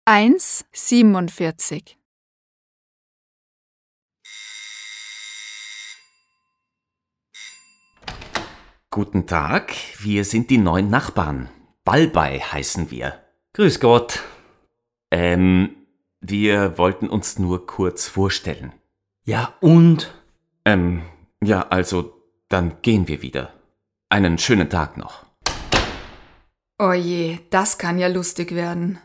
1,47. Guten Tag, wir sind die neuen Nachbarn. Balbei heißen wir. Grüß Gott. Wir wollten uns nur kurz vorstellen. Ja, und? Ja, also, dann gehen wir wieder. Einen schönen Tag noch. Oje, das kann ja lustig werden.